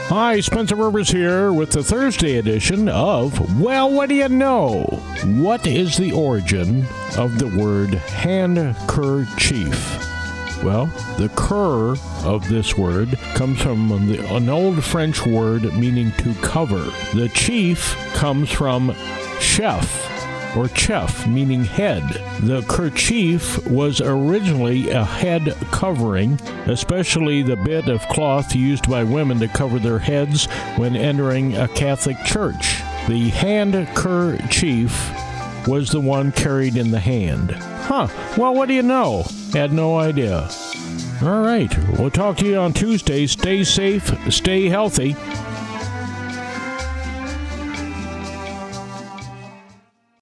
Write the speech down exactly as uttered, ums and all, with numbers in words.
Hi, Spencer Rivers here with the Thursday edition of Well, What Do You Know? What is the origin of the word handkerchief? Well, the cur of this word comes from the, an old French word meaning to cover. The chief comes from chef, or chef, meaning head. The kerchief was originally a head covering, especially the bit of cloth used by women to cover their heads when entering a Catholic church. The handkerchief was the one carried in the hand. Huh, well, what do you know? Had no idea. All right, we'll talk to you on Tuesday. Stay safe, stay healthy.